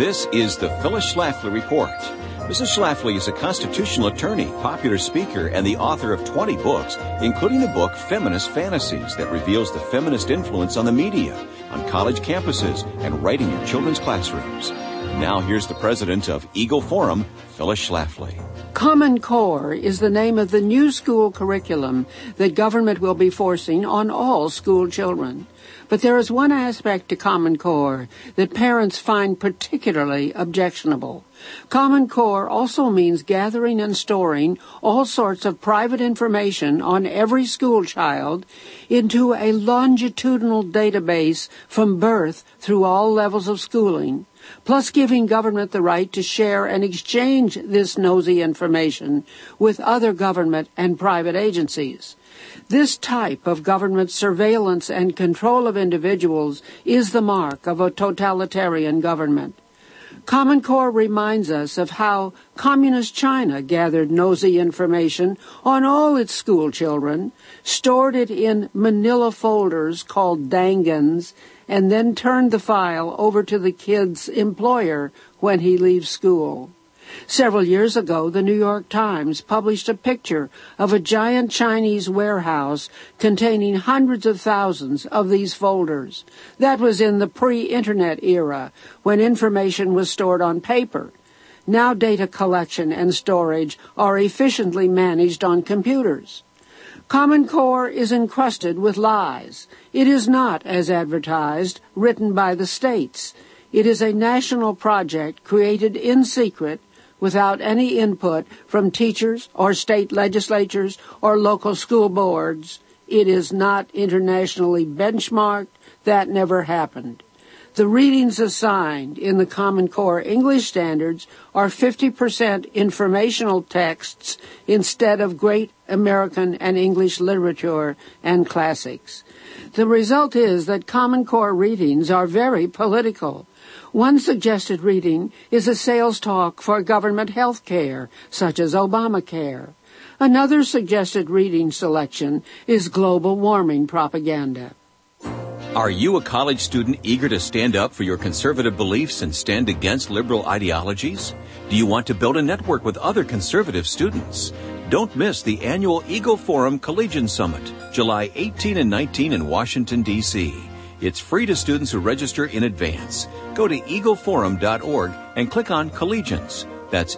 This is the Phyllis Schlafly Report. Mrs. Schlafly is a constitutional attorney, popular speaker, and the author of 20 books, including the book Feminist Fantasies that reveals the feminist influence on the media, on college campuses, and right in your children's classrooms. Now here's the president of Eagle Forum, Phyllis Schlafly. Common Core is the name of the new school curriculum that government will be forcing on all school children. But there is one aspect to Common Core that parents find particularly objectionable. Common Core also means gathering and storing all sorts of private information on every school child into a longitudinal database from birth through all levels of schooling, plus giving government the right to share and exchange this nosy information with other government and private agencies. This type of government surveillance and control of individuals is the mark of a totalitarian government. Common Core reminds us of how Communist China gathered nosy information on all its school children, stored it in manila folders called dangans, and then turned the file over to the kid's employer when he leaves school. Several years ago, the New York Times published a picture of a giant Chinese warehouse containing hundreds of thousands of these folders. That was in the pre-internet era, when information was stored on paper. Now data collection and storage are efficiently managed on computers. Common Core is encrusted with lies. It is not, as advertised, written by the states. It is a national project created in secret without any input from teachers or state legislatures or local school boards. It is not internationally benchmarked. That never happened. The readings assigned in the Common Core English standards are 50% informational texts instead of great American and English literature and classics. The result is that Common Core readings are very political. One suggested reading is a sales talk for government health care, such as Obamacare. Another suggested reading selection is global warming propaganda. Are you a college student eager to stand up for your conservative beliefs and stand against liberal ideologies? Do you want to build a network with other conservative students? Don't miss the annual Eagle Forum Collegian Summit, July 18 and 19 in Washington, D.C. It's free to students who register in advance. Go to eagleforum.org and click on Collegians. That's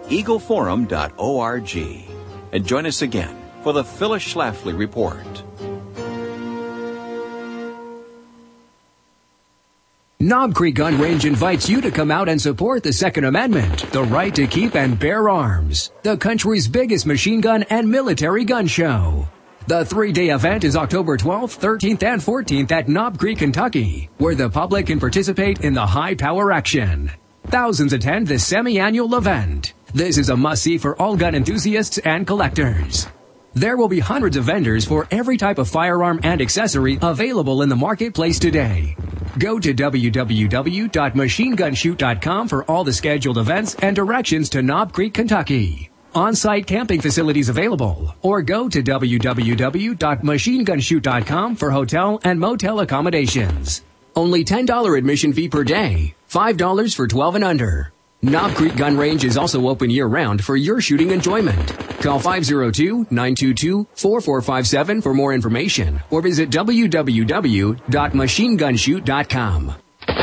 eagleforum.org. And join us again for the Phyllis Schlafly Report. Knob Creek Gun Range invites you to come out and support the Second Amendment, the right to keep and bear arms, the country's biggest machine gun and military gun show. The 3-day event is October 12th, 13th, and 14th at Knob Creek, Kentucky, where the public can participate in the high-power action. Thousands attend this semi-annual event. This is a must-see for all gun enthusiasts and collectors. There will be hundreds of vendors for every type of firearm and accessory available in the marketplace today. Go to www.machinegunshoot.com for all the scheduled events and directions to Knob Creek, Kentucky. On-site camping facilities available, or go to www.machinegunshoot.com for hotel and motel accommodations. Only $10 admission fee per day, $5 for 12 and under. Knob Creek Gun Range is also open year-round for your shooting enjoyment. Call 502-922-4457 for more information, or visit www.machinegunshoot.com.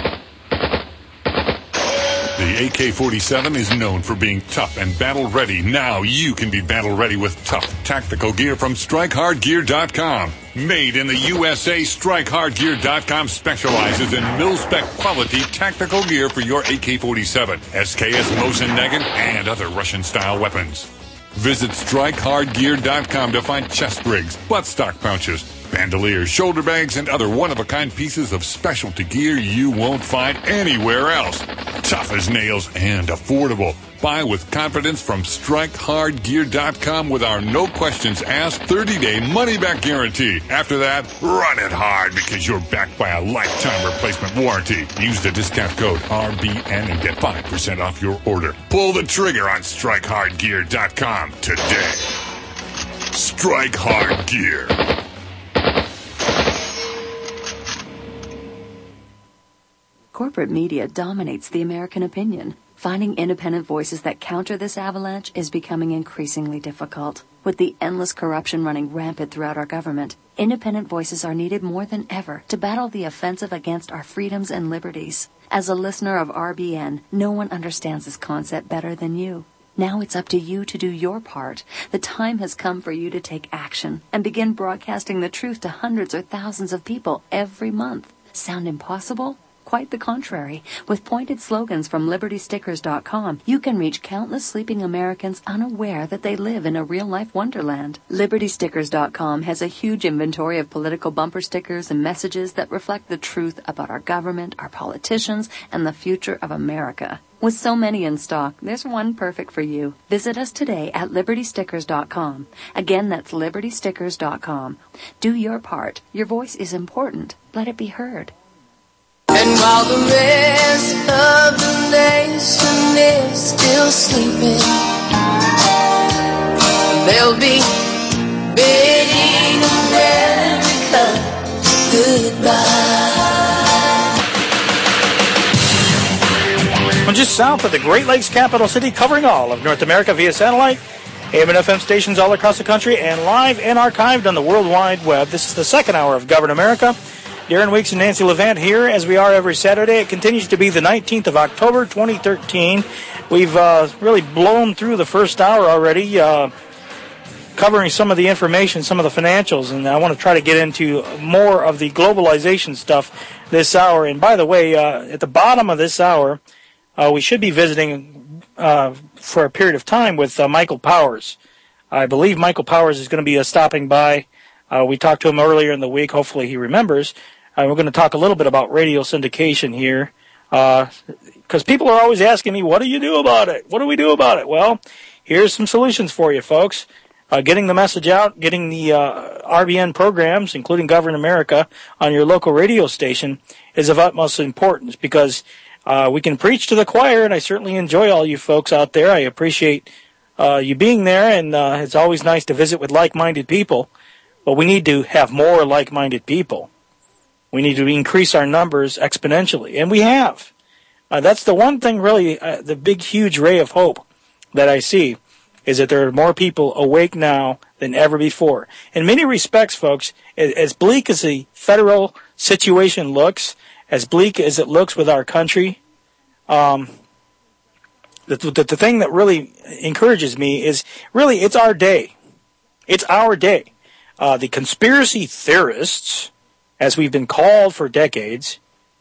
The AK-47 is known for being tough and battle-ready. Now you can be battle-ready with tough tactical gear from StrikeHardGear.com. Made in the USA, StrikeHardGear.com specializes in mil-spec quality tactical gear for your AK-47, SKS Mosin Nagant, and other Russian-style weapons. Visit StrikeHardGear.com to find chest rigs, buttstock pouches, bandoliers, shoulder bags, and other one-of-a-kind pieces of specialty gear you won't find anywhere else. Tough as nails and affordable. Buy with confidence from StrikeHardGear.com with our no-questions-asked 30-day money-back guarantee. After that, run it hard because you're backed by a lifetime replacement warranty. Use the discount code RBN and get 5% off your order. Pull the trigger on StrikeHardGear.com today. Strike Hard Gear. corporate media dominates the American opinion. Finding independent voices that counter this avalanche is becoming increasingly difficult. With the endless corruption running rampant throughout our government, independent voices are needed more than ever to battle the offensive against our freedoms and liberties. As a listener of RBN, no one understands this concept better than you. Now it's up to you to do your part. The time has come for you to take action and begin broadcasting the truth to hundreds or thousands of people every month. Sound impossible? Quite the contrary. With pointed slogans from LibertyStickers.com, you can reach countless sleeping Americans unaware that they live in a real-life wonderland. LibertyStickers.com has a huge inventory of political bumper stickers and messages that reflect the truth about our government, our politicians, and the future of America. With so many in stock, there's one perfect for you. Visit us today at LibertyStickers.com. Again, that's LibertyStickers.com. Do your part. Your voice is important. Let it be heard. And while the rest of the nation is still sleeping, they'll be bidding America goodbye. Well, just south of the Great Lakes capital city, covering all of North America via satellite, AM and FM stations all across the country, and live and archived on the World Wide Web. This is the second hour of Govern America. Darren Weeks and Nancy Levant here, as we are every Saturday. It continues to be the 19th of October, 2013. We've really blown through the first hour already, covering some of the information, some of the financials, and I want to try to get into more of the globalization stuff this hour. And by the way, at the bottom of this hour, we should be visiting for a period of time with Michael Powers. I believe Michael Powers is going to be stopping by. We talked to him earlier in the week. Hopefully he remembers. We're going to talk a little bit about radio syndication here, because people are always asking me, what do you do about it? What do we do about it? Well, here's some solutions for you, folks. Getting the message out, getting the RBN programs, including Govern America, on your local radio station is of utmost importance, because we can preach to the choir, and I certainly enjoy all you folks out there. I appreciate you being there, and it's always nice to visit with like-minded people. But we need to have more like-minded people. We need to increase our numbers exponentially, and we have. That's the one thing really, the big, huge ray of hope that I see, is that there are more people awake now than ever before. In many respects, folks, as bleak as the federal situation looks, as bleak as it looks with our country, the thing that really encourages me is really it's our day. It's our day. The conspiracy theorists, as we've been called for decades,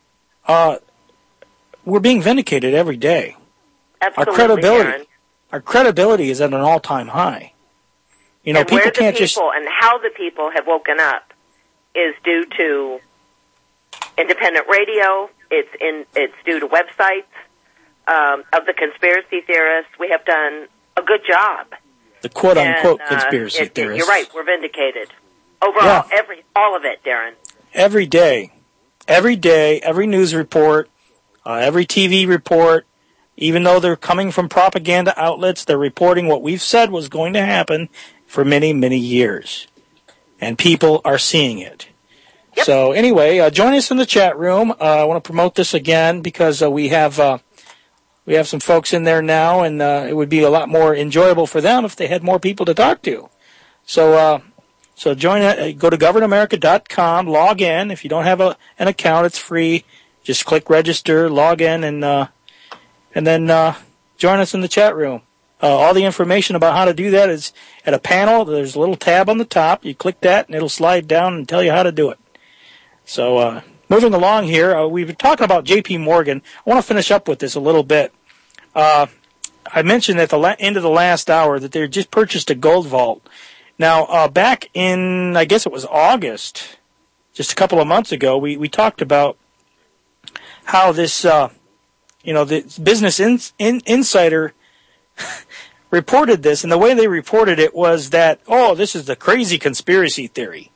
we're being vindicated every day. Absolutely, our credibility is at an all-time high. You know, and people where can't the people and how the people have woken up is due to independent radio. It's due to websites of the conspiracy theorists. We have done a good job. The quote-unquote conspiracy theorists. You're right. We're vindicated. Overall, yeah. All of it, Darren. Every day, every news report, every TV report, even though they're coming from propaganda outlets, they're reporting what we've said was going to happen for many, many years. And people are seeing it. Yep. So anyway, join us in the chat room. I want to promote this again because we have some folks in there now, and it would be a lot more enjoyable for them if they had more people to talk to. So join it. Go to governamerica.com, log in. If you don't have an account, it's free. Just click register, log in, and then join us in the chat room. All the information about how to do that is at a panel. There's a little tab on the top. You click that, and it'll slide down and tell you how to do it. So moving along here, we've been talking about J.P. Morgan. I want to finish up with this a little bit. I mentioned at the end of the last hour that they just purchased a gold vault. Now, back in, I guess it was August, just a couple of months ago, we talked about how this, the Business Insider reported this, and the way they reported it was that, this is the crazy conspiracy theory,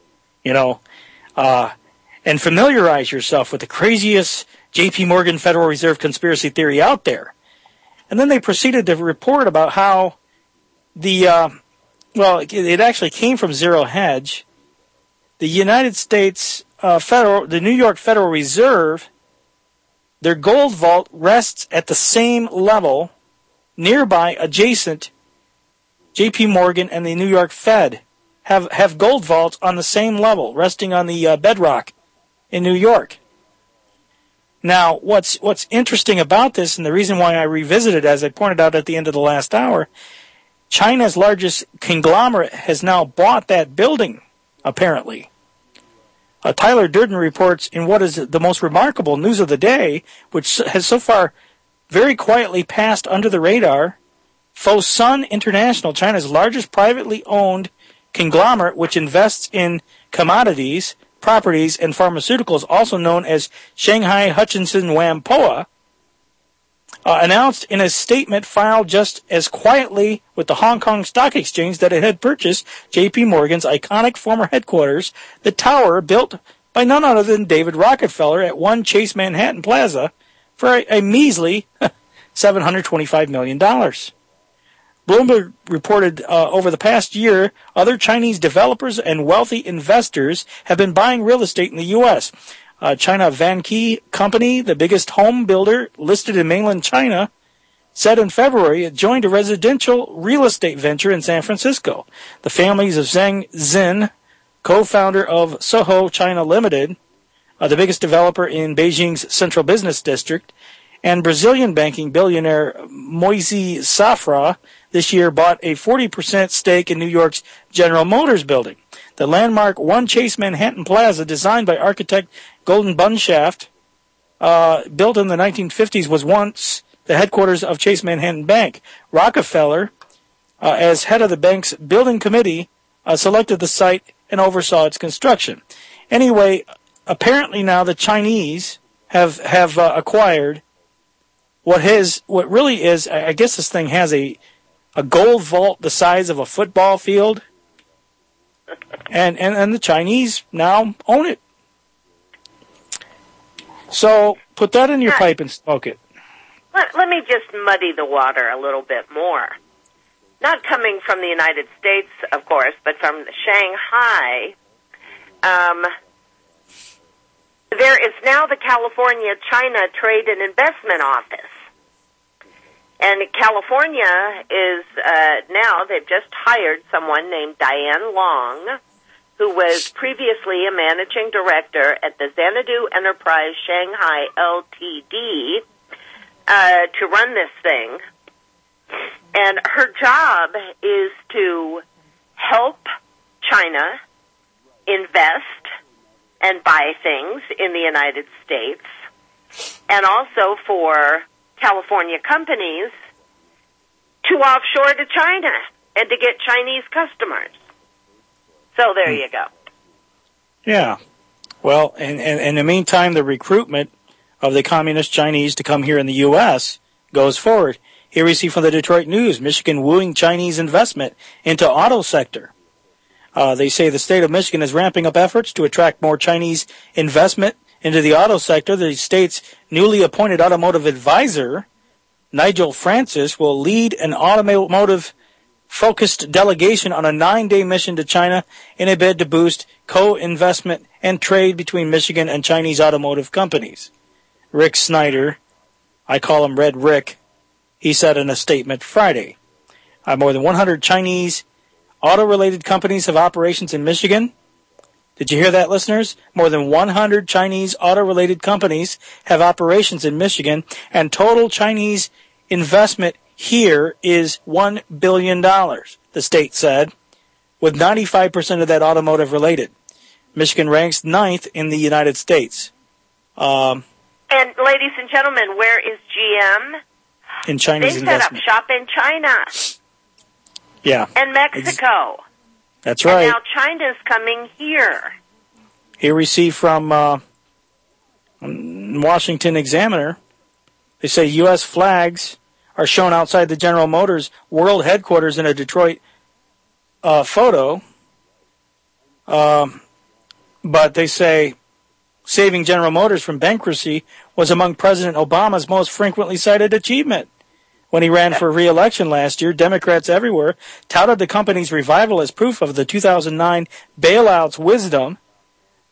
and familiarize yourself with the craziest J.P. Morgan Federal Reserve conspiracy theory out there. And then they proceeded to report about how it actually came from Zero Hedge. The United States the New York Federal Reserve their gold vault rests at the same level nearby, adjacent. J.P. Morgan and the New York Fed have gold vaults on the same level, resting on the bedrock in New York. Now, what's interesting about this, and the reason why I revisited, as I pointed out at the end of the last hour, China's largest conglomerate has now bought that building, apparently. Tyler Durden reports in what is the most remarkable news of the day, which has so far very quietly passed under the radar, Fosun International, China's largest privately owned conglomerate, which invests in commodities, properties, and pharmaceuticals, also known as Shanghai Hutchinson Whampoa, announced in a statement filed just as quietly with the Hong Kong Stock Exchange that it had purchased J.P. Morgan's iconic former headquarters, the tower built by none other than David Rockefeller at 1 Chase Manhattan Plaza for a measly $725 million. Bloomberg reported over the past year, other Chinese developers and wealthy investors have been buying real estate in the U.S. China Vanke Company, the biggest home builder listed in mainland China, said in February it joined a residential real estate venture in San Francisco. The families of Zhang Xin, co-founder of Soho China Limited, the biggest developer in Beijing's central business district, and Brazilian banking billionaire Moisés Safra this year bought a 40% stake in New York's General Motors building. The landmark 1 Chase Manhattan Plaza, designed by architect Golden Bunshaft, built in the 1950s, was once the headquarters of Chase Manhattan Bank. Rockefeller, as head of the bank's building committee, selected the site and oversaw its construction. Anyway, apparently now the Chinese have acquired what really is, I guess this thing has a gold vault the size of a football field, and the Chinese now own it. So put that in your pipe and smoke it. Let me just muddy the water a little bit more. Not coming from the United States, of course, but from Shanghai. There is now the California-China Trade and Investment Office. And California is now, they've just hired someone named Diane Long, who was previously a managing director at the Xanadu Enterprise Shanghai Ltd., to run this thing. And her job is to help China invest and buy things in the United States, and also for California companies to offshore to China and to get Chinese customers. So there you go. Yeah. Well, and in the meantime, the recruitment of the communist Chinese to come here in the U.S. goes forward. Here we see from the Detroit News, Michigan wooing Chinese investment into auto sector. They say the state of Michigan is ramping up efforts to attract more Chinese investment into the auto sector. The state's newly appointed automotive advisor, Nigel Francis, will lead an automotive-focused delegation on a 9-day mission to China in a bid to boost co-investment and trade between Michigan and Chinese automotive companies. Rick Snyder, I call him Red Rick, he said in a statement Friday. More than 100 Chinese auto-related companies have operations in Michigan. Did you hear that, listeners? More than 100 Chinese auto-related companies have operations in Michigan, and total Chinese investment here is $1 billion, the state said, with 95% of that automotive-related. Michigan ranks 9th in the United States. And ladies and gentlemen, where is GM? In Chinese investment. They set up shop in China. Yeah. And Mexico. That's right. And now China's coming here. Here we see from Washington Examiner, they say U.S. flags are shown outside the General Motors world headquarters in a Detroit photo. But they say saving General Motors from bankruptcy was among President Obama's most frequently cited achievement. When he ran for re-election last year, Democrats everywhere touted the company's revival as proof of the 2009 bailout's wisdom.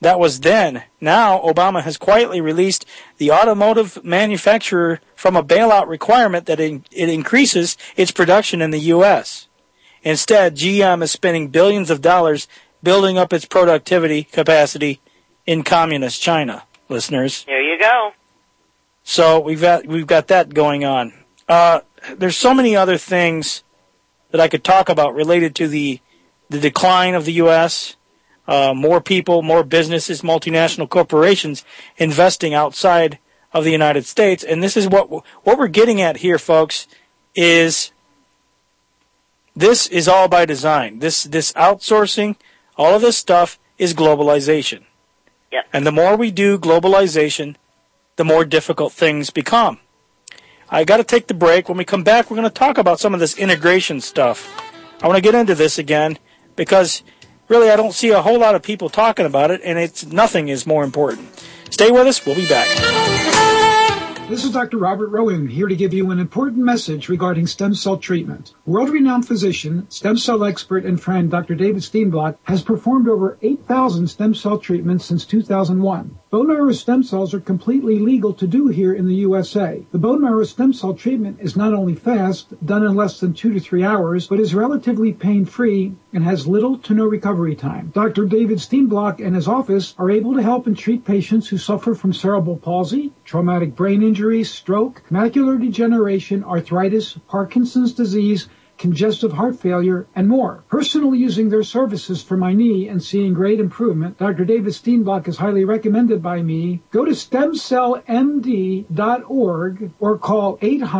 That was then. Now, Obama has quietly released the automotive manufacturer from a bailout requirement that it increases its production in the U.S. Instead, GM is spending billions of dollars building up its productivity capacity in communist China, listeners. There you go. So we've got that going on. There's so many other things that I could talk about related to the decline of the U.S., more people, more businesses, multinational corporations investing outside of the United States. And this is what we're getting at here, folks, is this is all by design. This outsourcing, all of this stuff is globalization. Yep. And the more we do globalization, the more difficult things become. I got to take the break. When we come back, we're going to talk about some of this integration stuff. I want to get into this again because really I don't see a whole lot of people talking about it, and nothing is more important. Stay with us. We'll be back. This is Dr. Robert Rowan, here to give you an important message regarding stem cell treatment. World-renowned physician, stem cell expert, and friend Dr. David Steenblock has performed over 8,000 stem cell treatments since 2001. Bone marrow stem cells are completely legal to do here in the USA. The bone marrow stem cell treatment is not only fast, done in less than 2 to 3 hours, but is relatively pain-free and has little to no recovery time. Dr. David Steenblock and his office are able to help and treat patients who suffer from cerebral palsy, traumatic brain injury, stroke, macular degeneration, arthritis, Parkinson's disease, congestive heart failure, and more. Personally using their services for my knee and seeing great improvement, Dr. David Steenblock is highly recommended by me. Go to stemcellmd.org or call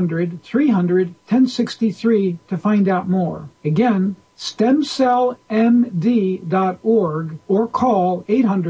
800-300-1063 to find out more. Again, stemcellmd.org or call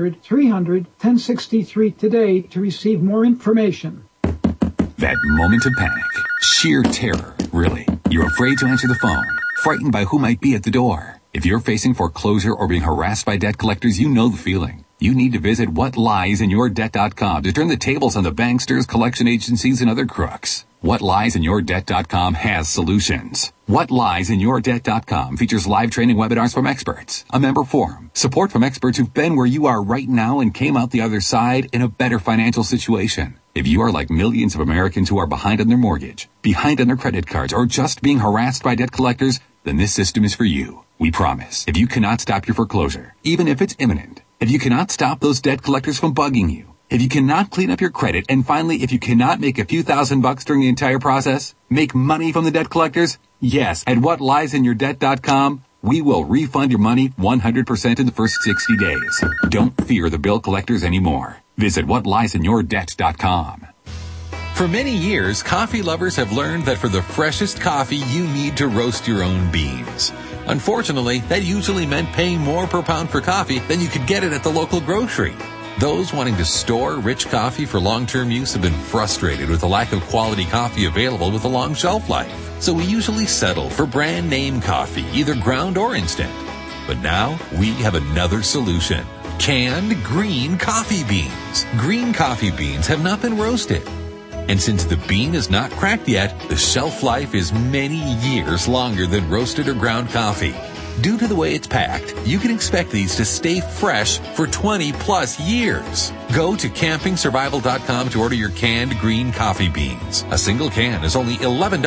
800-300-1063 today to receive more information. That moment of panic, sheer terror, really. You're afraid to answer the phone, frightened by who might be at the door. If you're facing foreclosure or being harassed by debt collectors, you know the feeling. You need to visit whatliesInYourDebt.com to turn the tables on the banksters, collection agencies, and other crooks. WhatLiesInYourDebt.com has solutions. WhatLiesInYourDebt.com features live training webinars from experts, a member forum, support from experts who've been where you are right now and came out the other side in a better financial situation. If you are like millions of Americans who are behind on their mortgage, behind on their credit cards, or just being harassed by debt collectors, then this system is for you. We promise. If you cannot stop your foreclosure, even if it's imminent, if you cannot stop those debt collectors from bugging you, if you cannot clean up your credit, and finally, if you cannot make a few $1,000s during the entire process, make money from the debt collectors, yes, at WhatLiesInYourDebt.com, we will refund your money 100% in the first 60 days. Don't fear the bill collectors anymore. Visit WhatLiesInYourDebt.com. For many years, coffee lovers have learned that for the freshest coffee, you need to roast your own beans. Unfortunately, that usually meant paying more per pound for coffee than you could get it at the local grocery. Those wanting to store rich coffee for long-term use have been frustrated with the lack of quality coffee available with a long shelf life. So we usually settle for brand name coffee, either ground or instant. But now we have another solution. Canned green coffee beans. Green coffee beans have not been roasted. And since the bean is not cracked yet, the shelf life is many years longer than roasted or ground coffee. Due to the way it's packed, you can expect these to stay fresh for 20 plus years. Go to campingsurvival.com to order your canned green coffee beans. A single can is only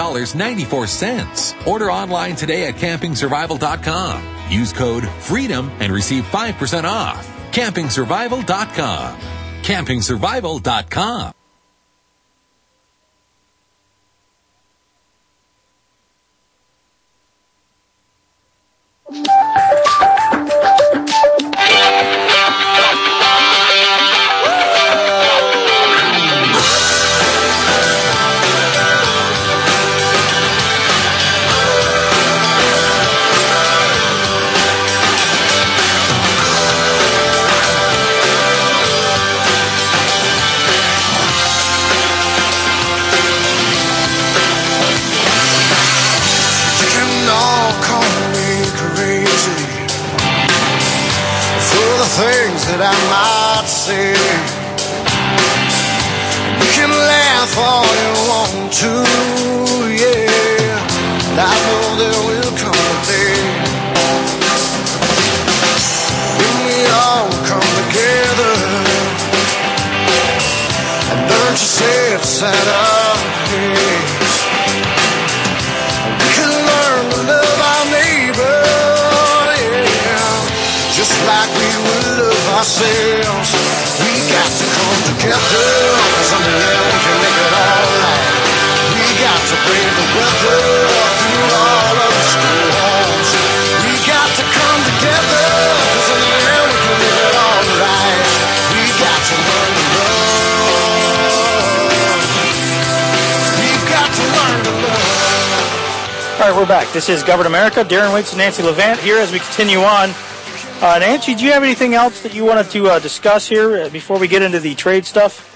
$11.94. Order online today at campingsurvival.com. Use code FREEDOM and receive 5% off. campingsurvival.com. campingsurvival.com. That I might say, you can laugh all you want to, yeah, and I know there will come a day when we all come together like we would love ourselves. We got to come together, 'cause in the end we can make it all right. We got to brave the weather through all of the storms. We got to come together, 'cause in the end we can make it all right. We got to learn to love. We've got to learn to love. All right, we're back. This is Govern America. Darren Waits and Nancy Levant here as we continue on. Nancy, do you have anything else that you wanted to discuss here before we get into the trade stuff?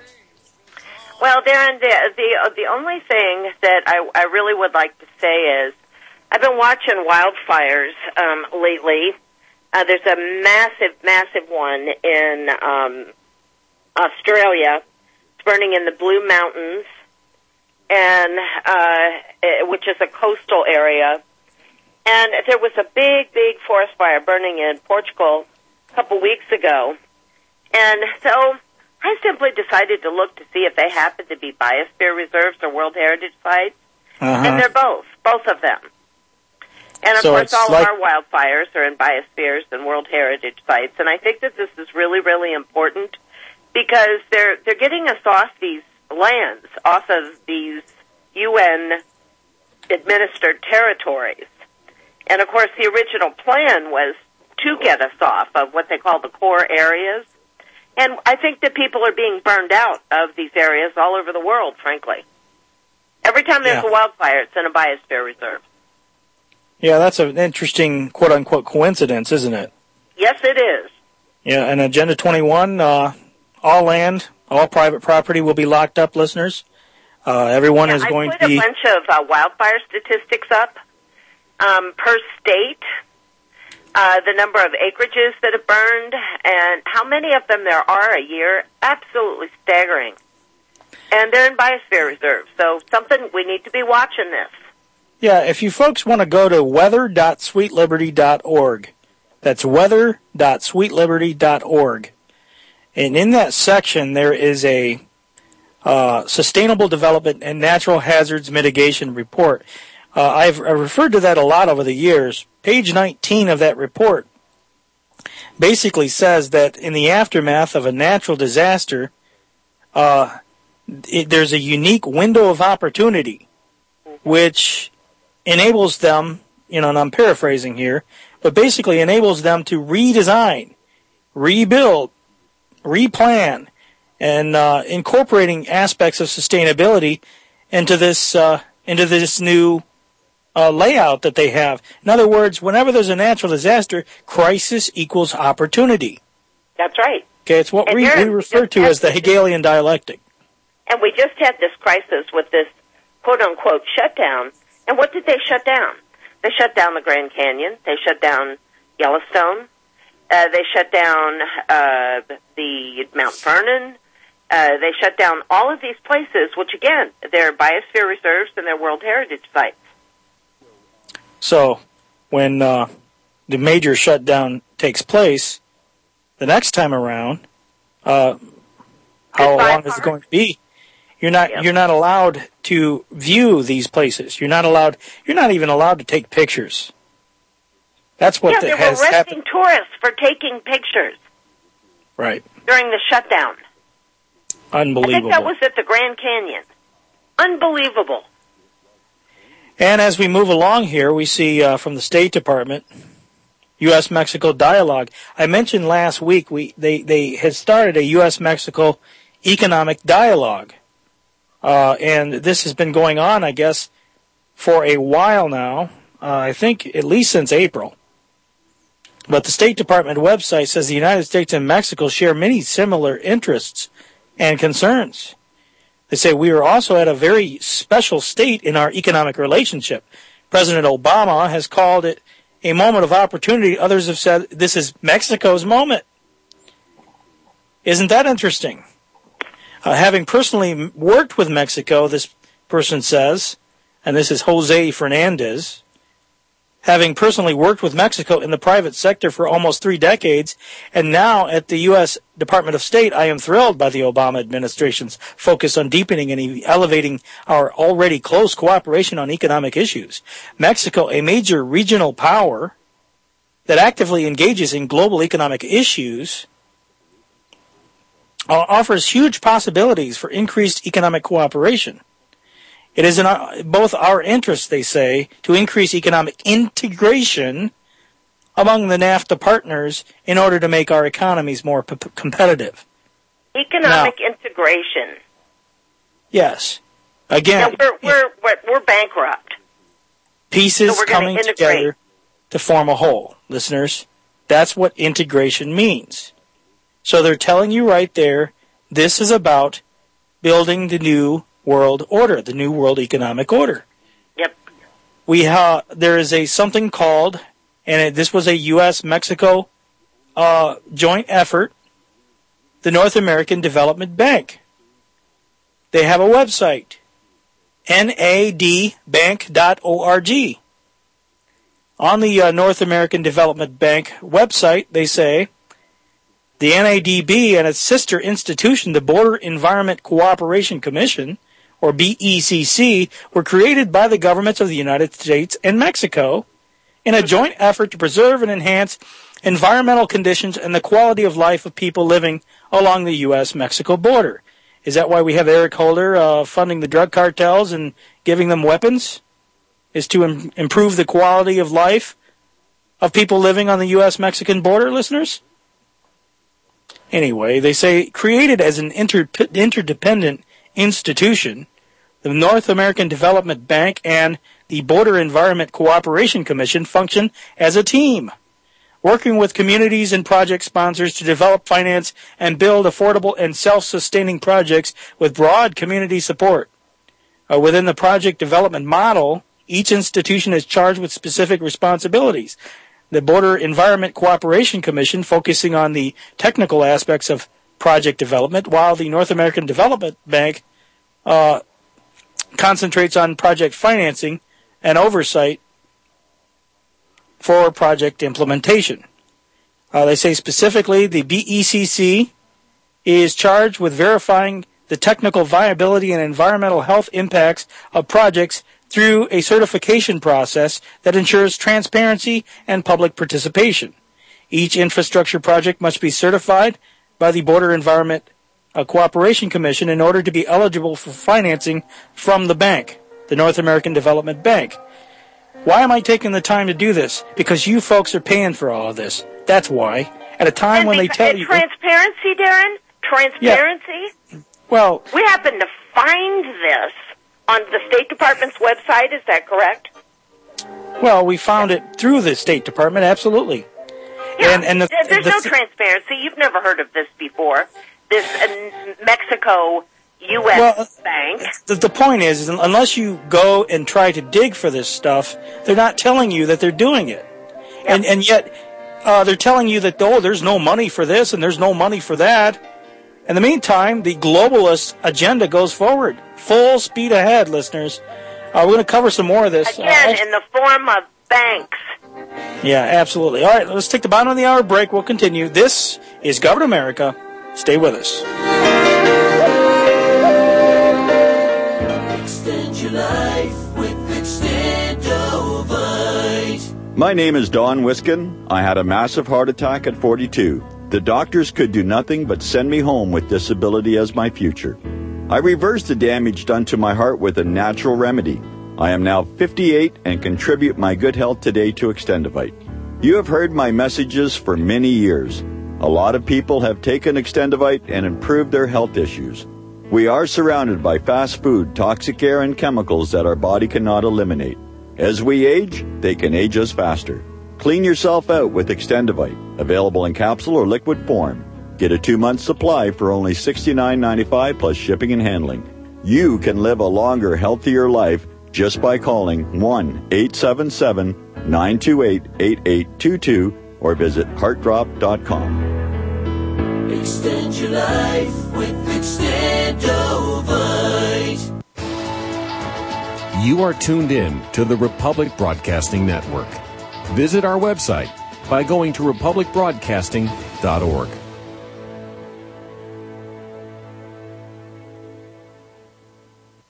Well, Darren, the only thing that I really would like to say is I've been watching wildfires lately. There's a massive one in Australia. It's burning in the Blue Mountains, and which is a coastal area. And there was a big forest fire burning in Portugal a couple weeks ago. And so I simply decided to look to see if they happen to be biosphere reserves or World Heritage Sites. And they're both of them. And, of course, all of our wildfires are in biospheres and World Heritage Sites. And I think that this is really, really important because they're getting us off these lands, off of these UN-administered territories. And, of course, the original plan was to get us off of what they call the core areas. And I think that people are being burned out of these areas all over the world, frankly. Every time there's a wildfire, it's in a biosphere reserve. Yeah, that's an interesting quote-unquote coincidence, isn't it? Yes, it is. Yeah, and Agenda 21, all land, all private property will be locked up, listeners. Everyone is going to be... I put a bunch of wildfire statistics up. Per state, the number of acreages that have burned, and how many of them there are a year, absolutely staggering. And they're in biosphere reserves, so something we need to be watching this. Yeah, if you folks want to go to weather.sweetliberty.org, that's weather.sweetliberty.org, and in that section there is a Sustainable Development and Natural Hazards Mitigation Report. I've referred to that a lot over the years. Page 19 of that report basically says that in the aftermath of a natural disaster, there's a unique window of opportunity which enables them, and I'm paraphrasing here, but basically enables them to redesign, rebuild, replan, and incorporating aspects of sustainability into this new layout that they have. In other words, whenever there's a natural disaster, crisis equals opportunity. That's right. Okay, it's what we refer to as the Hegelian dialectic. And we just had this crisis with this quote-unquote shutdown. And what did they shut down? They shut down the Grand Canyon. They shut down Yellowstone. They shut down the Mount Vernon. They shut down all of these places, which, again, they're biosphere reserves and they're World Heritage Sites. So when the major shutdown takes place, the next time around, how long is it going to be? You're not allowed to view these places. You're not even allowed to take pictures. That's what they were arresting tourists for taking pictures. Right. During the shutdown. Unbelievable. I think that was at the Grand Canyon. Unbelievable. And as we move along here, we see from the State Department, U.S.-Mexico dialogue. I mentioned last week they had started a U.S.-Mexico economic dialogue. And this has been going on, I guess, for a while now, I think at least since April. But the State Department website says the United States and Mexico share many similar interests and concerns. They say we are also at a very special state in our economic relationship. President Obama has called it a moment of opportunity. Others have said this is Mexico's moment. Isn't that interesting? Having personally worked with Mexico, this person says, and this is Jose Fernandez, having personally worked with Mexico in the private sector for almost 3 decades, and now at the U.S. Department of State, I am thrilled by the Obama administration's focus on deepening and elevating our already close cooperation on economic issues. Mexico, a major regional power, that actively engages in global economic issues offers huge possibilities for increased economic cooperation. It is in both our interest, they say, to increase economic integration among the NAFTA partners in order to make our economies more competitive. Economic integration. Yes. Again, we're bankrupt. Pieces so coming together to form a whole. Listeners, that's what integration means. So they're telling you right there, this is about building the new world order, the new world economic order. Yep. There is something called, and this was a U.S.-Mexico joint effort, the North American Development Bank. They have a website, nadbank.org. On the North American Development Bank website, they say, the NADB and its sister institution, the Border Environment Cooperation Commission, or BECC, were created by the governments of the United States and Mexico in a joint effort to preserve and enhance environmental conditions and the quality of life of people living along the U.S.-Mexico border. Is that why we have Eric Holder funding the drug cartels and giving them weapons? Is to improve the quality of life of people living on the U.S.-Mexican border, listeners? Anyway, they say created as an interdependent institution, the North American Development Bank and the Border Environment Cooperation Commission function as a team, working with communities and project sponsors to develop, finance, and build affordable and self-sustaining projects with broad community support. Within the project development model, each institution is charged with specific responsibilities. The Border Environment Cooperation Commission focusing on the technical aspects of project development, while the North American Development Bank concentrates on project financing and oversight for project implementation. They say specifically the BECC is charged with verifying the technical viability and environmental health impacts of projects through a certification process that ensures transparency and public participation. Each infrastructure project must be certified by the Border Environment Cooperation Commission in order to be eligible for financing from the bank, the North American Development Bank. Why am I taking the time to do this? Because you folks are paying for all of this. That's why. At a time when they tell you... Transparency, Darren? Transparency? Yeah. Well... We happen to find this on the State Department's website, is that correct? Well, we found it through the State Department, absolutely. Yeah, and there's no transparency. You've never heard of this before. This Mexico-U.S. bank. The point is, unless you go and try to dig for this stuff, they're not telling you that they're doing it. Yeah. And yet, they're telling you that, there's no money for this and there's no money for that. In the meantime, the globalist agenda goes forward. Full speed ahead, listeners. We're going to cover some more of this. Again, in the form of banks. Yeah, absolutely. All right, let's take the bottom of the hour break. We'll continue. This is Government America. Stay with us. Extend your life with Extendovite. My name is Don Wiskin. I had a massive heart attack at 42. The doctors could do nothing but send me home with disability as my future. I reversed the damage done to my heart with a natural remedy. I am now 58 and contribute my good health today to Extendovite. You have heard my messages for many years. A lot of people have taken Extendovite and improved their health issues. We are surrounded by fast food, toxic air, and chemicals that our body cannot eliminate. As we age, they can age us faster. Clean yourself out with Extendovite, available in capsule or liquid form. Get a 2-month supply for only $69.95 plus shipping and handling. You can live a longer, healthier life just by calling 1-877-928-8822 or visit heartdrop.com. Extend your life with Extendovite. You are tuned in to the Republic Broadcasting Network. Visit our website by going to republicbroadcasting.org.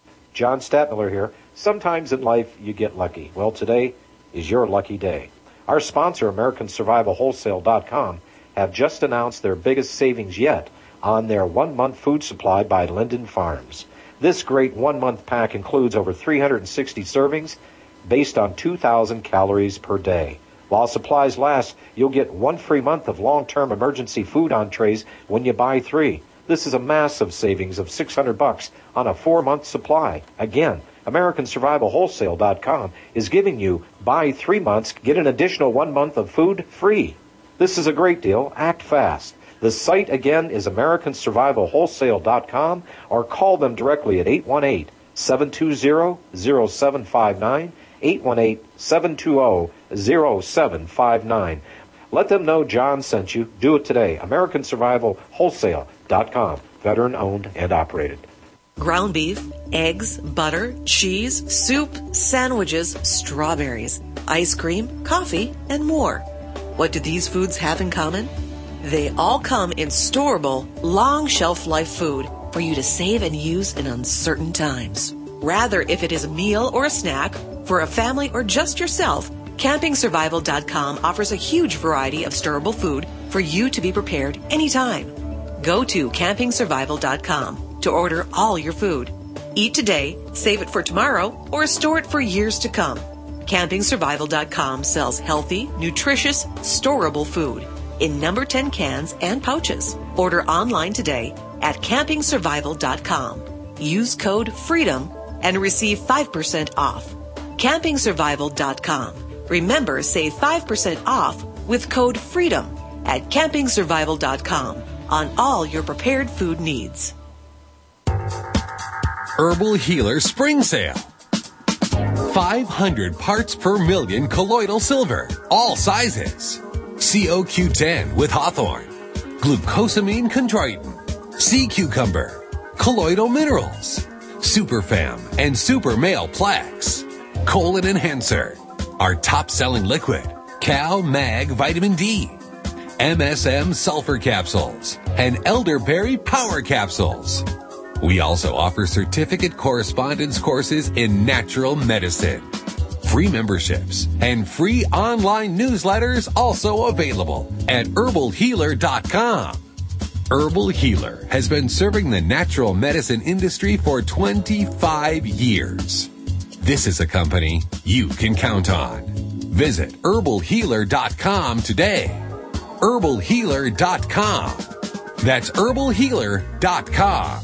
John Statmiller here. Sometimes in life you get lucky. Well, today is your lucky day. Our sponsor, AmericanSurvivalWholesale.com, have just announced their biggest savings yet on their 1-month food supply by Linden Farms. This great 1-month pack includes over 360 servings based on 2,000 calories per day. While supplies last, you'll get 1 free month of long-term emergency food entrees when you buy 3. This is a massive savings of $600 on a 4-month supply. Again, AmericanSurvivalWholesale.com is giving you buy 3 months, get an additional 1 month of food free. This is a great deal. Act fast. The site again is AmericanSurvivalWholesale.com or call them directly at 818-720-0759, 818-720-0759. Let them know John sent you. Do it today. AmericanSurvivalWholesale.com. Veteran owned and operated. Ground beef, eggs, butter, cheese, soup, sandwiches, strawberries, ice cream, coffee, and more. What do these foods have in common? They all come in storable, long shelf life food for you to save and use in uncertain times. Rather, if it is a meal or a snack, for a family or just yourself, CampingSurvival.com offers a huge variety of storable food for you to be prepared anytime. Go to CampingSurvival.com to order all your food. Eat today, save it for tomorrow, or store it for years to come. CampingSurvival.com sells healthy, nutritious, storable food in number 10 cans and pouches. Order online today at CampingSurvival.com. Use code FREEDOM and receive 5% off. CampingSurvival.com. Remember, save 5% off with code FREEDOM at CampingSurvival.com on all your prepared food needs. Herbal Healer Spring Sale. 500 parts per million colloidal silver, all sizes. COQ10 with hawthorn, glucosamine chondroitin, sea cucumber, colloidal minerals, Superfam and Super Male Plex, colon enhancer, our top-selling liquid, Cal Mag Vitamin D, MSM sulfur capsules, and elderberry power capsules. We also offer certificate correspondence courses in natural medicine. Free memberships and free online newsletters also available at herbalhealer.com. Herbal Healer has been serving the natural medicine industry for 25 years. This is a company you can count on. Visit herbalhealer.com today. herbalhealer.com. That's herbalhealer.com.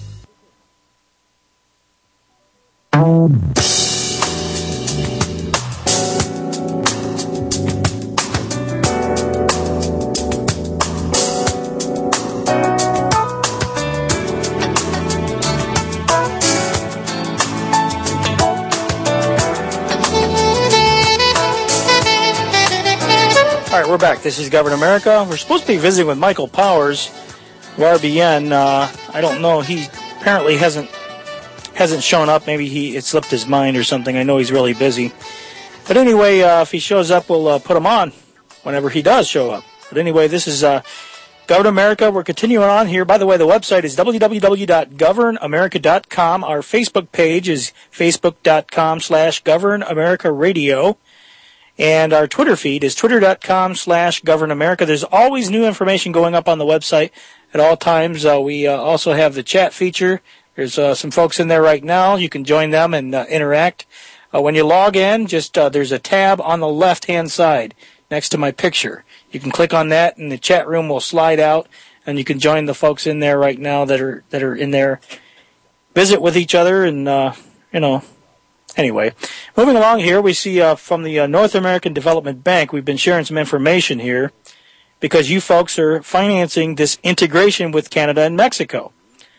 We're back. This is Govern America. We're supposed to be visiting with Michael Powers of RBN. I don't know. He apparently hasn't shown up. Maybe it slipped his mind or something. I know he's really busy. But anyway, if he shows up, we'll put him on whenever he does show up. But anyway, this is Govern America. We're continuing on here. By the way, the website is www.governamerica.com. Our Facebook page is facebook.com/governamerica radio. And our Twitter feed is twitter.com/governamerica. There's always new information going up on the website at all times. We also have the chat feature. There's some folks in there right now. You can join them and interact. When you log in, just there's a tab on the left-hand side next to my picture. You can click on that, and the chat room will slide out, and you can join the folks in there right now that are in there. Visit with each other, and Anyway, moving along here, we see from the North American Development Bank, we've been sharing some information here because you folks are financing this integration with Canada and Mexico.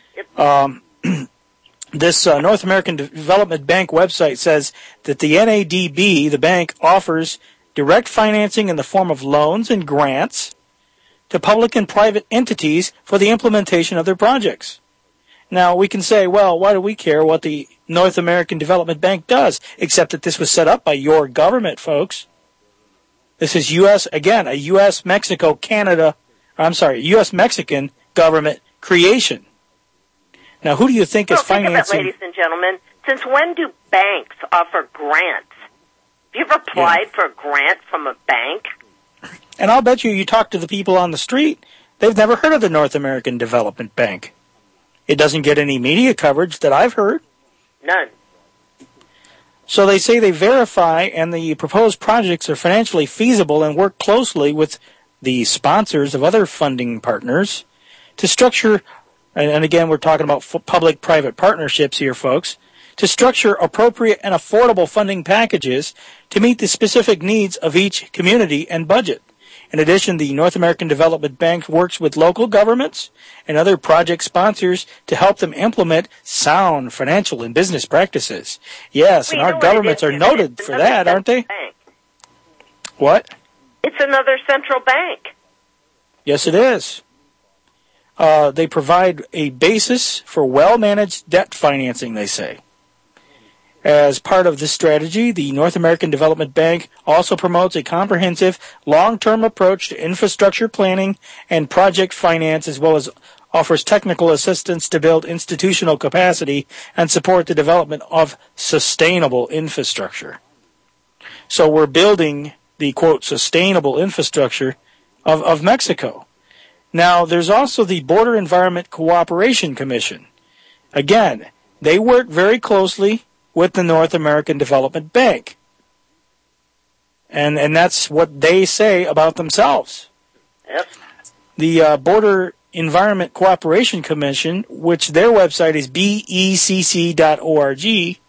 This North American Development Bank website says that the NADB, the bank, offers direct financing in the form of loans and grants to public and private entities for the implementation of their projects. Now, we can say, well, why do we care what the North American Development Bank does, except that this was set up by your government, folks. This is a U.S.-Mexican government creation. Now, who do you think is financing? Think of it, ladies and gentlemen. Since when do banks offer grants? Have you ever applied for a grant from a bank? And I'll bet you talk to the people on the street, they've never heard of the North American Development Bank. It doesn't get any media coverage that I've heard. None. So they say they verify and the proposed projects are financially feasible and work closely with the sponsors of other funding partners to structure, and again we're talking about public-private partnerships here, folks, to structure appropriate and affordable funding packages to meet the specific needs of each community and budget. In addition, the North American Development Bank works with local governments and other project sponsors to help them implement sound financial and business practices. Yes, and our governments are noted for that, aren't they? Bank. What? It's another central bank. Yes, it is. They provide a basis for well-managed debt financing, they say. As part of this strategy, the North American Development Bank also promotes a comprehensive, long-term approach to infrastructure planning and project finance, as well as offers technical assistance to build institutional capacity and support the development of sustainable infrastructure. So we're building the, quote, sustainable infrastructure of Mexico. Now, there's also the Border Environment Cooperation Commission. Again, they work very closely with the North American Development Bank. And that's what they say about themselves. Yep. The Border Environment Cooperation Commission, which their website is becc.org,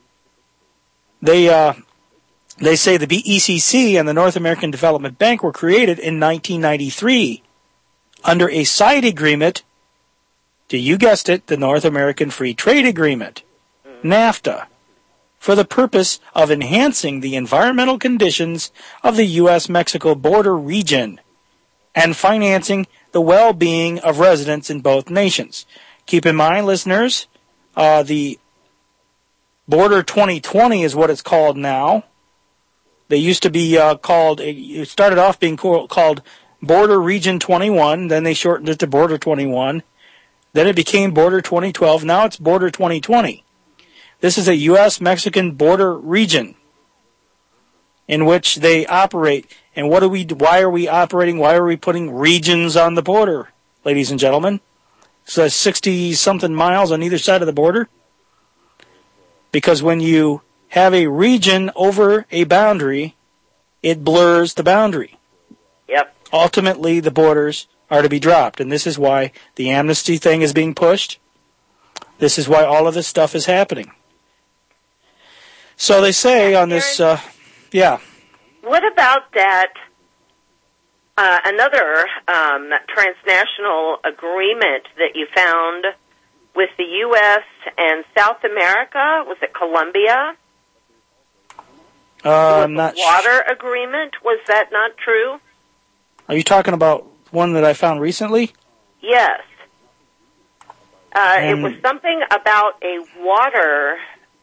they say the BECC and the North American Development Bank were created in 1993 under a side agreement to, you guessed it, the North American Free Trade Agreement, NAFTA, for the purpose of enhancing the environmental conditions of the U.S.-Mexico border region and financing the well-being of residents in both nations. Keep in mind, listeners, the Border 2020 is what it's called now. They used to be it started off being called Border Region 21, then they shortened it to Border 21. Then it became Border 2012, now it's Border 2020. This is a U.S.-Mexican border region in which they operate. And why are we operating? Why are we putting regions on the border, ladies and gentlemen? So that's 60-something miles on either side of the border. Because when you have a region over a boundary, it blurs the boundary. Yep. Ultimately, the borders are to be dropped. And this is why the amnesty thing is being pushed. This is why all of this stuff is happening. So they say on this, yeah. What about that, another transnational agreement that you found with the U.S. and South America? Was it Colombia? I'm not sure. Water agreement? Was that not true? Are you talking about one that I found recently? Yes. It was something about a water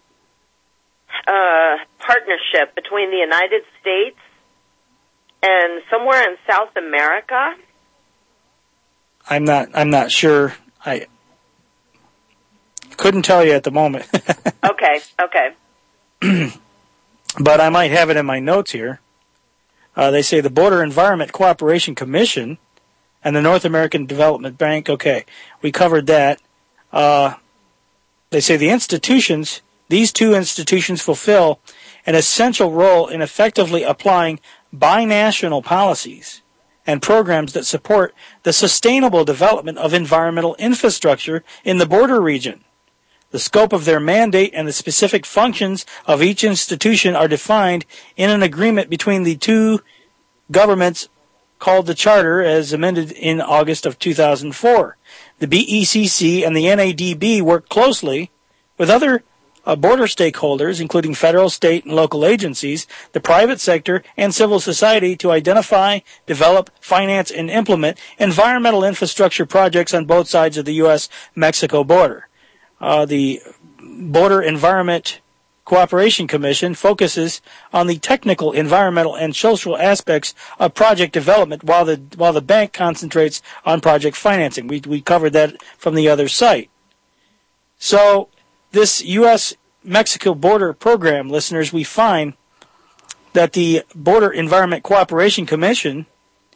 partnership between the United States and somewhere in South America. I'm not sure. I couldn't tell you at the moment. Okay. But I might have it in my notes here. They say the Border Environment Cooperation Commission and the North American Development Bank. Okay, we covered that. They say these two institutions fulfill an essential role in effectively applying binational policies and programs that support the sustainable development of environmental infrastructure in the border region. The scope of their mandate and the specific functions of each institution are defined in an agreement between the two governments called the Charter, as amended in August of 2004. The BECC and the NADB work closely with other border stakeholders, including federal, state, and local agencies, the private sector, and civil society to identify, develop, finance, and implement environmental infrastructure projects on both sides of the U.S.-Mexico border. The Border Environment Cooperation Commission focuses on the technical, environmental, and social aspects of project development, while the bank concentrates on project financing. We covered that from the other site. So this U.S.-Mexico border program, listeners, we find that the Border Environment Cooperation Commission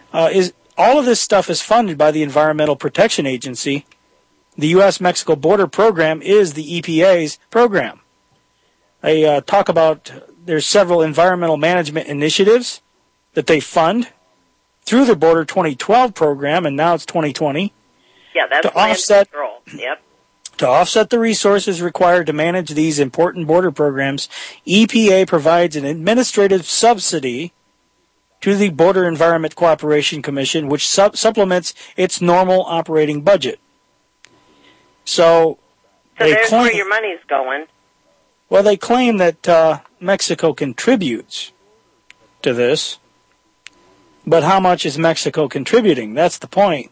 is all of this stuff is funded by the Environmental Protection Agency. The U.S.-Mexico Border Program is the EPA's program. They talk about there's several environmental management initiatives that they fund through the Border 2012 program, and now it's 2020. Yeah, that's to offset control. Yep. To offset the resources required to manage these important border programs, EPA provides an administrative subsidy to the Border Environment Cooperation Commission, which supplements its normal operating budget. So there's where your money's going. Well, they claim that Mexico contributes to this, but how much is Mexico contributing? That's the point.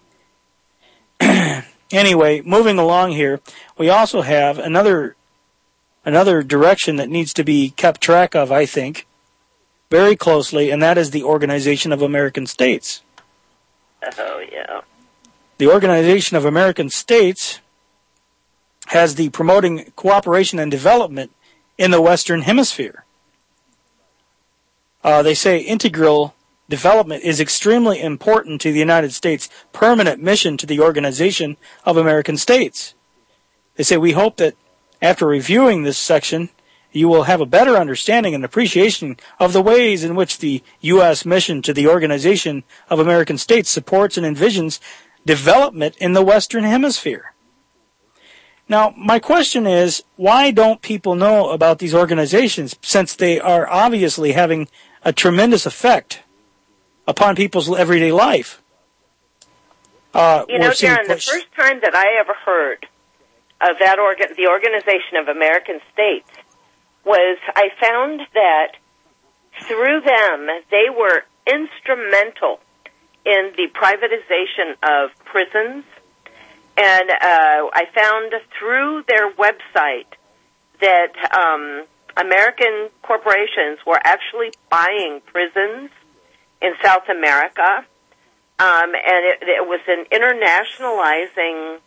Anyway, moving along here, we also have another direction that needs to be kept track of, I think, very closely, and that is the Organization of American States. Oh, yeah. The Organization of American States has the promoting cooperation and development in the Western Hemisphere. They say integral development is extremely important to the United States' permanent mission to the Organization of American States. They say, we hope that after reviewing this section, you will have a better understanding and appreciation of the ways in which the U.S. mission to the Organization of American States supports and envisions development in the Western Hemisphere. Now, my question is, why don't people know about these organizations, since they are obviously having a tremendous effect upon people's everyday life? Darren, the first time that I ever heard of that the Organization of American States was I found that through them they were instrumental in the privatization of prisons. And I found through their website that American corporations were actually buying prisons in South America, and it was an internationalizing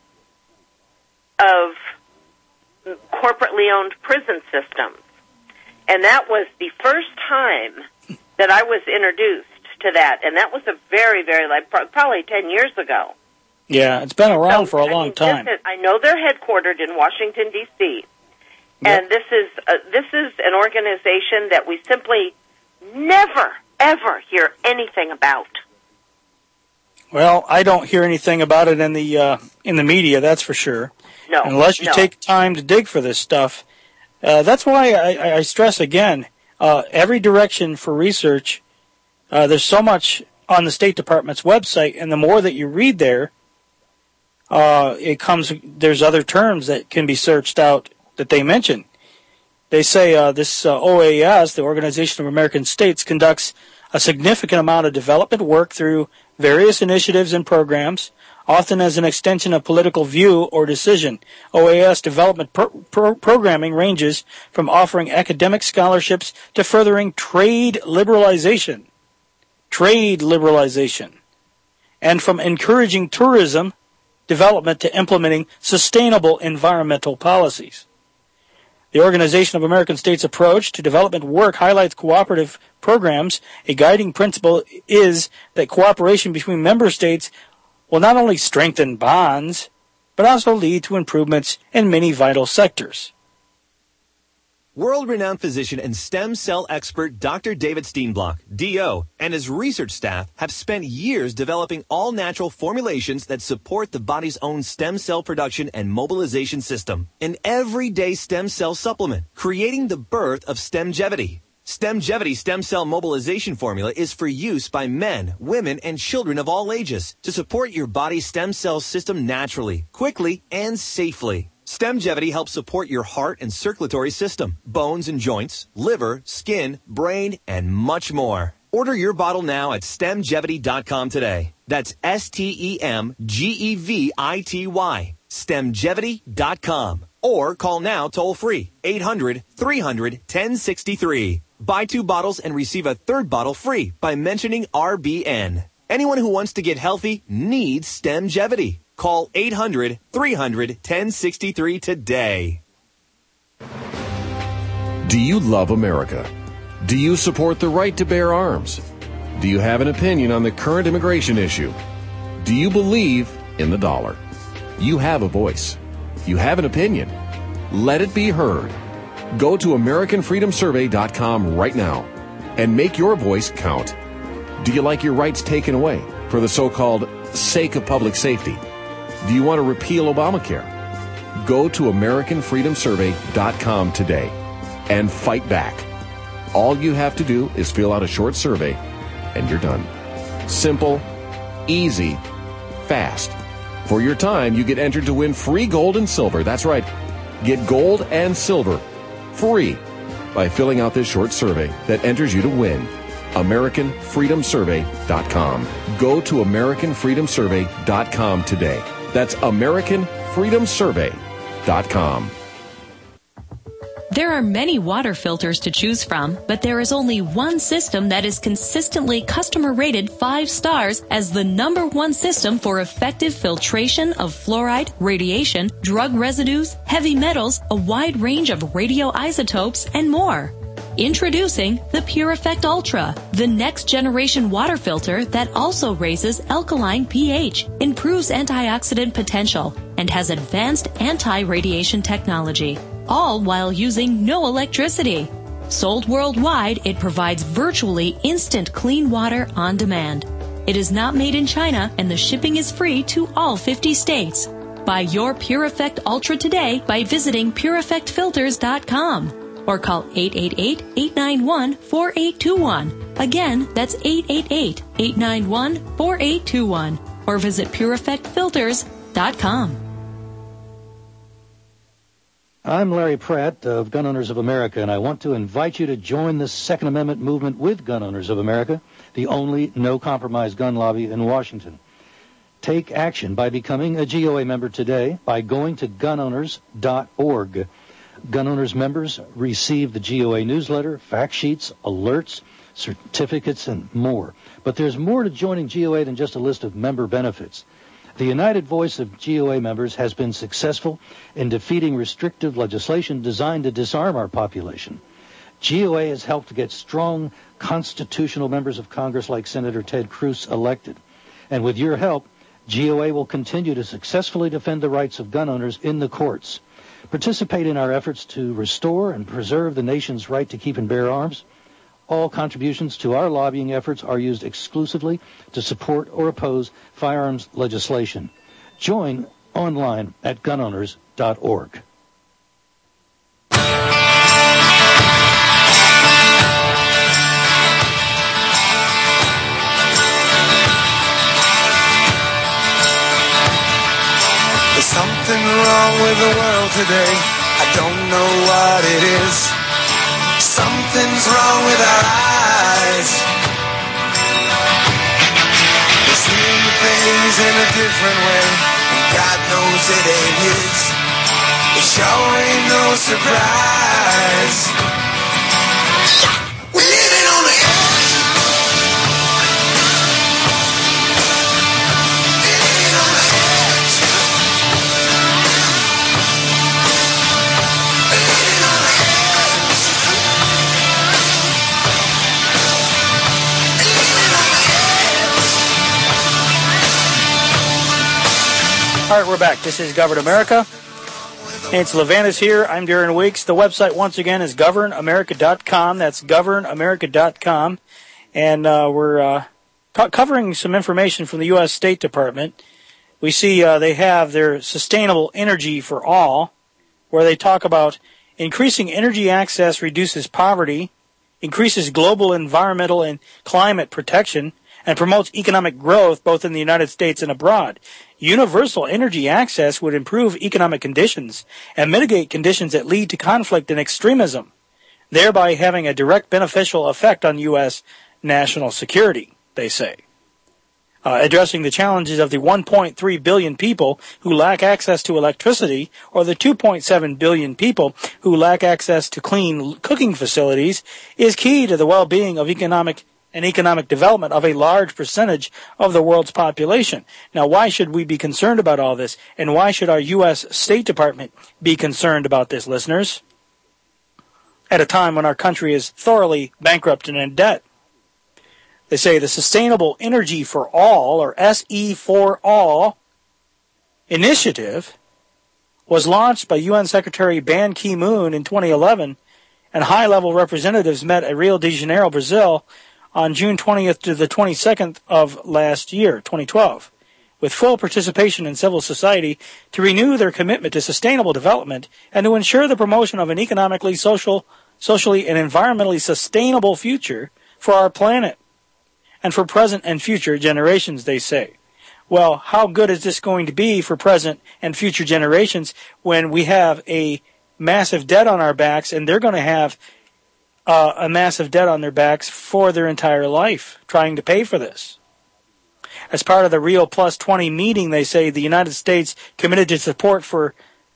of corporately owned prison systems. And that was the first time that I was introduced to that, and that was a very, very, probably 10 years ago. Yeah, it's been around for a long time. I know they're headquartered in Washington, D.C., and this is an organization that we simply never, ever hear anything about. Well, I don't hear anything about it in the media, that's for sure. No, unless you take time to dig for this stuff. That's why I stress again, every direction for research, there's so much on the State Department's website, and the more that you read there, there's other terms that can be searched out that they mention. They say this OAS, the Organization of American States, conducts a significant amount of development work through various initiatives and programs, often as an extension of political view or decision. OAS development programming ranges from offering academic scholarships to furthering trade liberalization, and from encouraging tourism development to implementing sustainable environmental policies. The Organization of American States approach to development work highlights cooperative programs. A guiding principle is that cooperation between member states will not only strengthen bonds, but also lead to improvements in many vital sectors. World-renowned physician and stem cell expert Dr. David Steenblock, D.O., and his research staff have spent years developing all-natural formulations that support the body's own stem cell production and mobilization system. An everyday stem cell supplement, creating the birth of Stemgevity. Stemgevity stem cell mobilization formula is for use by men, women, and children of all ages to support your body's stem cell system naturally, quickly, and safely. Stemgevity helps support your heart and circulatory system, bones and joints, liver, skin, brain, and much more. Order your bottle now at stemgevity.com today. That's STEMGEVITY. Stemgevity.com. Or call now toll free, 800-300-1063. Buy 2 bottles and receive a 3rd bottle free by mentioning RBN. Anyone who wants to get healthy needs Stemgevity. Call 800-300-1063 today. Do you love America? Do you support the right to bear arms? Do you have an opinion on the current immigration issue? Do you believe in the dollar? You have a voice. You have an opinion. Let it be heard. Go to AmericanFreedomSurvey.com right now and make your voice count. Do you like your rights taken away for the so-called sake of public safety? Do you want to repeal Obamacare? Go to AmericanFreedomSurvey.com today and fight back. All you have to do is fill out a short survey and you're done. Simple, easy, fast. For your time, you get entered to win free gold and silver. That's right. Get gold and silver free by filling out this short survey that enters you to win. AmericanFreedomSurvey.com. Go to AmericanFreedomSurvey.com today. That's AmericanFreedomSurvey.com. There are many water filters to choose from, but there is only one system that is consistently customer rated 5 stars as the #1 system for effective filtration of fluoride, radiation, drug residues, heavy metals, a wide range of radioisotopes, and more. Introducing the Pure Effect Ultra, the next generation water filter that also raises alkaline pH, improves antioxidant potential, and has advanced anti-radiation technology, all while using no electricity. Sold worldwide, it provides virtually instant clean water on demand. It is not made in China, and the shipping is free to all 50 states. Buy your Pure Effect Ultra today by visiting PureEffectFilters.com. or call 888-891-4821. Again, that's 888-891-4821. Or visit PureEffectFilters.com. I'm Larry Pratt of Gun Owners of America, and I want to invite you to join the Second Amendment movement with Gun Owners of America, the only no-compromise gun lobby in Washington. Take action by becoming a GOA member today by going to gunowners.org. Gun Owners members receive the GOA newsletter, fact sheets, alerts, certificates, and more. But there's more to joining GOA than just a list of member benefits. The united voice of GOA members has been successful in defeating restrictive legislation designed to disarm our population. GOA has helped to get strong constitutional members of Congress like Senator Ted Cruz elected. And with your help, GOA will continue to successfully defend the rights of gun owners in the courts. Participate in our efforts to restore and preserve the nation's right to keep and bear arms. All contributions to our lobbying efforts are used exclusively to support or oppose firearms legislation. Join online at gunowners.org. There's something wrong with the world today. I don't know what it is. Something's wrong with our eyes. We're seeing things in a different way, and God knows it ain't his. It sure ain't no surprise. We're living on the edge. Living on the edge. Living on the edge. Living on the edge. All right, we're back. This is Govern America. It's Levanis here. I'm Darren Weeks. The website, once again, is governamerica.com. That's governamerica.com. And we're covering some information from the U.S. State Department. We see they have their Sustainable Energy for All, where they talk about increasing energy access reduces poverty, increases global environmental and climate protection, and promotes economic growth both in the United States and abroad. Universal energy access would improve economic conditions and mitigate conditions that lead to conflict and extremism, thereby having a direct beneficial effect on U.S. national security, they say. Addressing the challenges of the 1.3 billion people who lack access to electricity, or the 2.7 billion people who lack access to clean cooking facilities, is key to the well-being of economic development of a large percentage of the world's population. Now, why should we be concerned about all this? And why should our U.S. State Department be concerned about this, listeners? At a time when our country is thoroughly bankrupt and in debt. They say the Sustainable Energy for All, or SE4All, initiative was launched by UN Secretary Ban Ki-moon in 2011, and high-level representatives met at Rio de Janeiro, Brazil, on June 20th to the 22nd of last year, 2012, with full participation in civil society to renew their commitment to sustainable development and to ensure the promotion of an economically, socially, and environmentally sustainable future for our planet and for present and future generations, they say. Well, how good is this going to be for present and future generations when we have a massive debt on our backs, and they're going to have a massive debt on their backs for their entire life trying to pay for this? As part of the Rio Plus 20 meeting, they say the United States committed to support for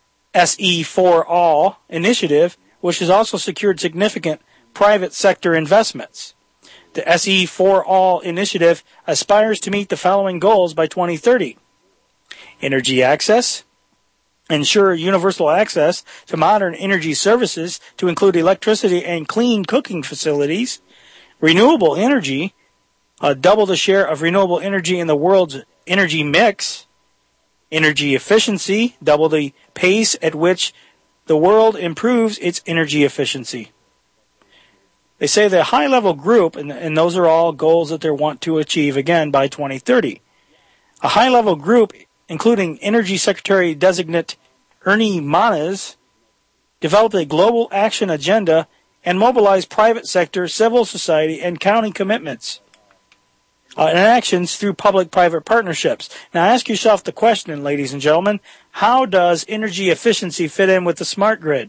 SE4All initiative, which has also secured significant private sector investments. The SE4All initiative aspires to meet the following goals by 2030. Energy access, ensure universal access to modern energy services to include electricity and clean cooking facilities, renewable energy, double the share of renewable energy in the world's energy mix, energy efficiency, double the pace at which the world improves its energy efficiency. They say the high-level group, and those are all goals that they want to achieve, again, by 2030. A high-level group, including Energy Secretary-designate Ernie Moniz, developed a global action agenda and mobilized private sector, civil society, and county commitments and actions through public-private partnerships. Now ask yourself the question, ladies and gentlemen, how does energy efficiency fit in with the smart grid?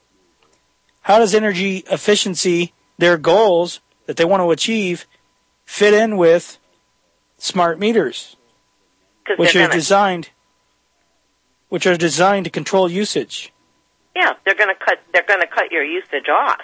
How does energy efficiency, their goals that they want to achieve, fit in with smart meters, which are designed to control usage? Yeah, they're going to cut your usage off.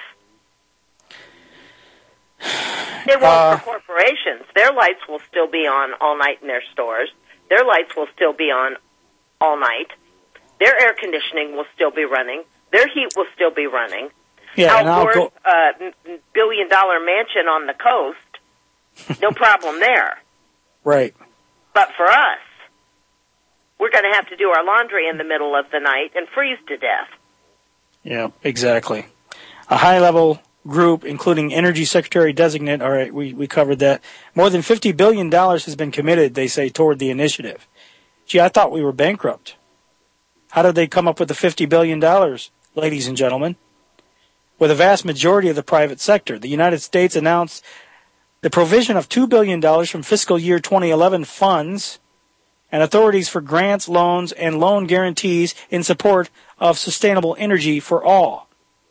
They won't for corporations. Their lights will still be on all night in their stores. Their lights will still be on all night. Their air conditioning will still be running. Their heat will still be running. Yeah, Al Gore's billion-dollar mansion on the coast, no problem there. Right. But for us, we're going to have to do our laundry in the middle of the night and freeze to death. Yeah, exactly. A high-level group, including Energy Secretary-designate, all right, we covered that. More than $50 billion has been committed, they say, toward the initiative. Gee, I thought we were bankrupt. How did they come up with the $50 billion, ladies and gentlemen? With a vast majority of the private sector. The United States announced the provision of $2 billion from fiscal year 2011 funds and authorities for grants, loans, and loan guarantees in support of sustainable energy for all,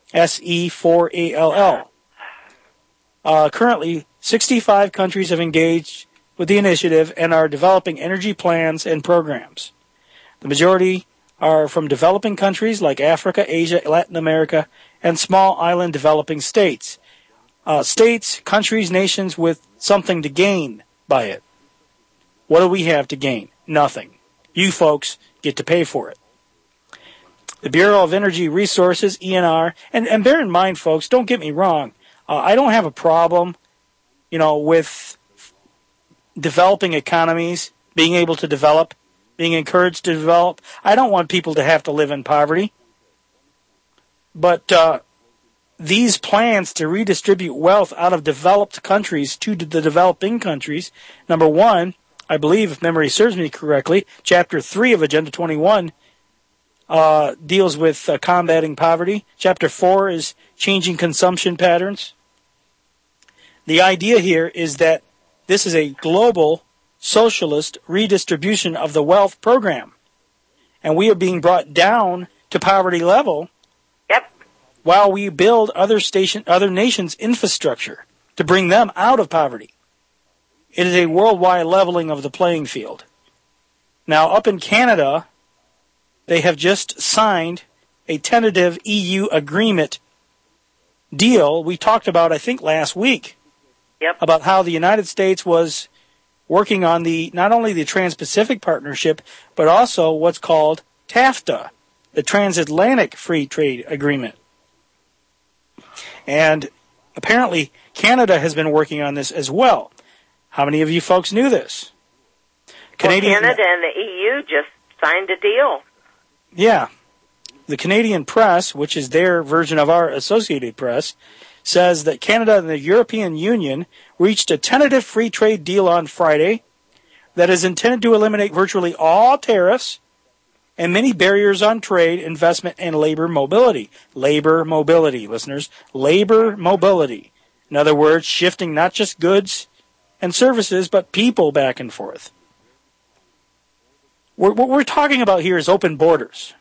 SE4ALL. Currently, 65 countries have engaged with the initiative and are developing energy plans and programs. The majority are from developing countries like Africa, Asia, Latin America, and small island developing states. States, countries, nations with something to gain by it. What do we have to gain? Nothing. You folks get to pay for it. The Bureau of Energy Resources, ENR, and bear in mind, folks, don't get me wrong, I don't have a problem, with developing economies, being able to develop, being encouraged to develop. I don't want people to have to live in poverty. But these plans to redistribute wealth out of developed countries to the developing countries, number one, I believe, if memory serves me correctly, Chapter 3 of Agenda 21 deals with combating poverty. Chapter 4 is changing consumption patterns. The idea here is that this is a global socialist redistribution of the wealth program. And we are being brought down to poverty level while we build other nations' infrastructure to bring them out of poverty. It is a worldwide leveling of the playing field. Now, up in Canada, they have just signed a tentative EU agreement deal we talked about, I think, last week. About how the United States was working on not only the Trans-Pacific Partnership, but also what's called TAFTA, the Transatlantic Free Trade Agreement. And apparently Canada has been working on this as well. How many of you folks knew this? Canada and the EU just signed a deal. Yeah. The Canadian Press, which is their version of our Associated Press, says that Canada and the European Union reached a tentative free trade deal on Friday that is intended to eliminate virtually all tariffs and many barriers on trade, investment, and labor mobility. Labor mobility, listeners. Labor mobility. In other words, shifting not just goods and services, but people back and forth. What we're talking about here is open borders.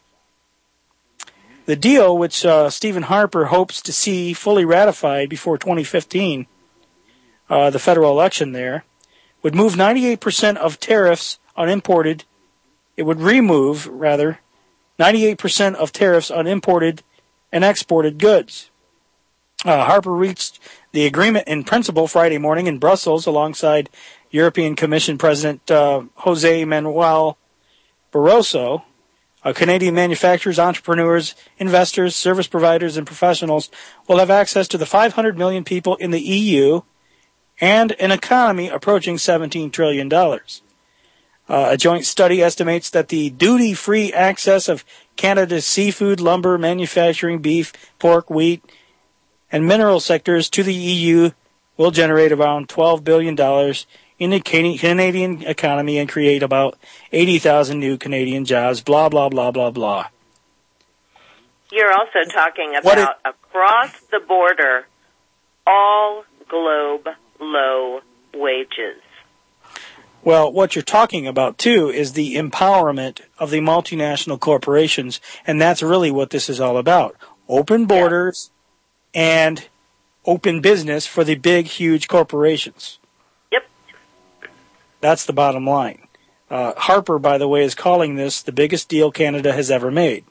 The deal, which Stephen Harper hopes to see fully ratified before 2015, the federal election there, would move 98% of tariffs on imported. It would remove, rather, 98% of tariffs on imported and exported goods. Harper reached the agreement in principle Friday morning in Brussels alongside European Commission President Jose Manuel Barroso. Canadian manufacturers, entrepreneurs, investors, service providers, and professionals will have access to the 500 million people in the EU and an economy approaching $17 trillion. A joint study estimates that the duty-free access of Canada's seafood, lumber, manufacturing, beef, pork, wheat, and mineral sectors to the EU will generate around $12 billion in the Canadian economy and create about 80,000 new Canadian jobs, blah, blah, blah, blah, blah. You're also talking about across the border, all globe low wages. Well, what you're talking about, too, is the empowerment of the multinational corporations, and that's really what this is all about. Open borders and open business for the big, huge corporations. Yep. That's the bottom line. Harper, by the way, is calling this the biggest deal Canada has ever made.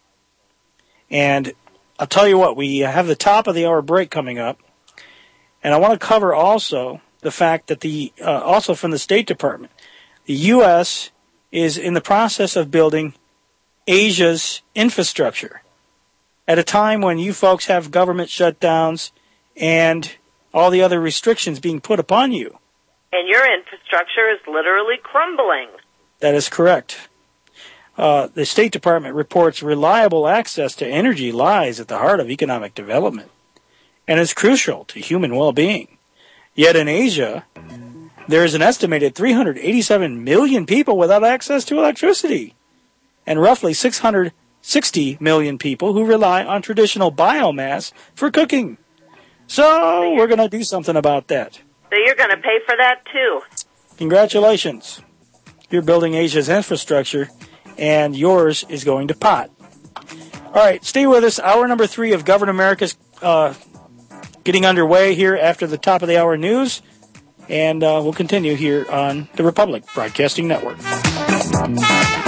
And I'll tell you what, we have the top of the hour break coming up, and I want to cover also the fact that also from the State Department, the U.S. is in the process of building Asia's infrastructure at a time when you folks have government shutdowns and all the other restrictions being put upon you. And your infrastructure is literally crumbling. That is correct. The State Department reports reliable access to energy lies at the heart of economic development and is crucial to human well-being. Yet in Asia, there is an estimated 387 million people without access to electricity, and roughly 660 million people who rely on traditional biomass for cooking. So we're going to do something about that. So you're going to pay for that too. Congratulations. You're building Asia's infrastructure, and yours is going to pot. All right, stay with us. Hour number 3 of Govern America's getting underway here after the top of the hour news, and we'll continue here on the Republic Broadcasting Network.